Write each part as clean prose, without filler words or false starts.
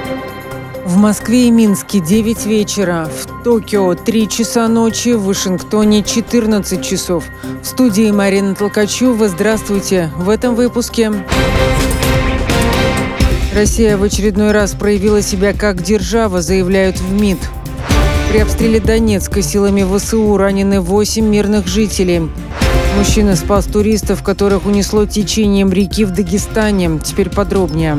В Москве и Минске 9 вечера, в Токио 3 часа ночи, в Вашингтоне 14 часов. В студии Марина Толкачева. Здравствуйте. В этом выпуске. Россия в очередной раз проявила себя как держава, заявляют в МИД. При обстреле Донецка силами ВСУ ранены 8 мирных жителей. Мужчина спас туристов, которых унесло течением реки в Дагестане. Теперь подробнее.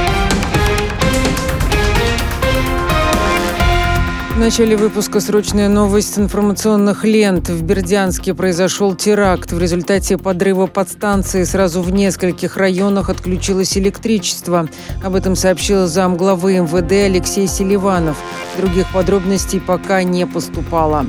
В начале выпуска срочная новость с информационных лент. В Бердянске произошел теракт. В результате подрыва подстанции сразу в нескольких районах отключилось электричество. Об этом сообщил замглавы МВД Алексей Селиванов. Других подробностей пока не поступало.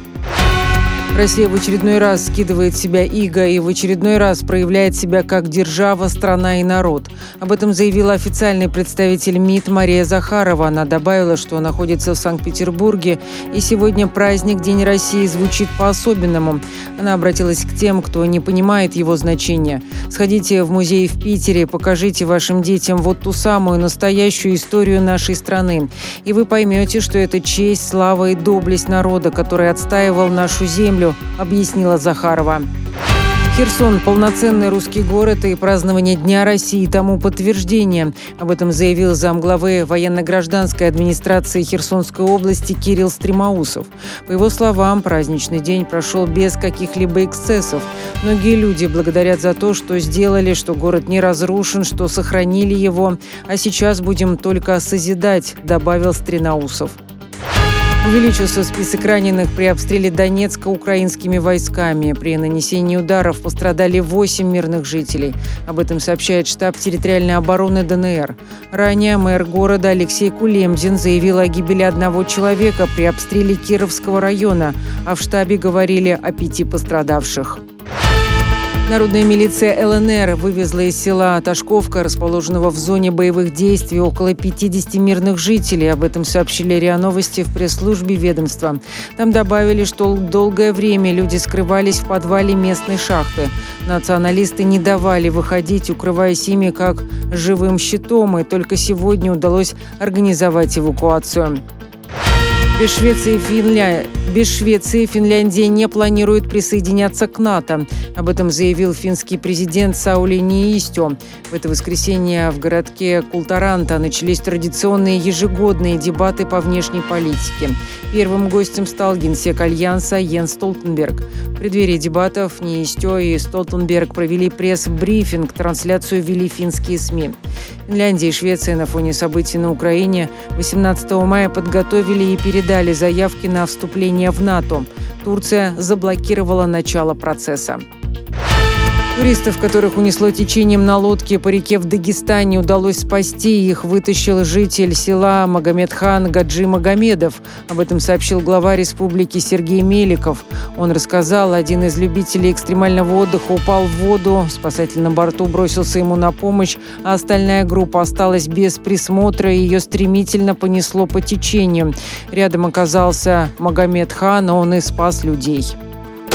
Россия в очередной раз скидывает с себя иго и в очередной раз проявляет себя как держава, страна и народ. Об этом заявила официальный представитель МИД Мария Захарова. Она добавила, что находится в Санкт-Петербурге, и сегодня праздник День России звучит по-особенному. Она обратилась к тем, кто не понимает его значения. Сходите в музей в Питере, покажите вашим детям вот ту самую настоящую историю нашей страны. И вы поймете, что это честь, слава и доблесть народа, который отстаивал нашу землю, объяснила Захарова. Херсон – полноценный русский город, и празднование Дня России тому подтверждение. Об этом заявил замглавы военно-гражданской администрации Херсонской области Кирилл Стремоусов. По его словам, праздничный день прошел без каких-либо эксцессов. Многие люди благодарят за то, что сделали, что город не разрушен, что сохранили его. А сейчас будем только созидать, добавил Стремоусов. Увеличился список раненых при обстреле Донецка украинскими войсками. При нанесении ударов пострадали 8 мирных жителей. Об этом сообщает штаб территориальной обороны ДНР. Ранее мэр города Алексей Кулемзин заявил о гибели одного человека при обстреле Кировского района, а в штабе говорили о 5 пострадавших. Народная милиция ЛНР вывезла из села Ташковка, расположенного в зоне боевых действий, около 50 мирных жителей. Об этом сообщили РИА Новости в пресс-службе ведомства. Там добавили, что долгое время люди скрывались в подвале местной шахты. Националисты не давали выходить, укрываясь ими как живым щитом, и только сегодня удалось организовать эвакуацию. Без Швеции Финляндия не планирует присоединяться к НАТО. Об этом заявил финский президент Саули Ниинистё. В это воскресенье в городке Култаранта начались традиционные ежегодные дебаты по внешней политике. Первым гостем стал генсек Альянса Йенс Столтенберг. В преддверии дебатов Ниинистё и Столтенберг провели пресс-брифинг, трансляцию вели финские СМИ. Финляндия и Швеция на фоне событий на Украине 18 мая подготовили и передали заявки на вступление в НАТО. Турция заблокировала начало процесса. Туристов, которых унесло течением на лодке по реке в Дагестане, удалось спасти. Их вытащил житель села Магомедхан Гаджи Магомедов. Об этом сообщил глава республики Сергей Меликов. Он рассказал, один из любителей экстремального отдыха упал в воду, спасатель на борту бросился ему на помощь, а остальная группа осталась без присмотра, и ее стремительно понесло по течению. Рядом оказался Магомедхан, он и спас людей.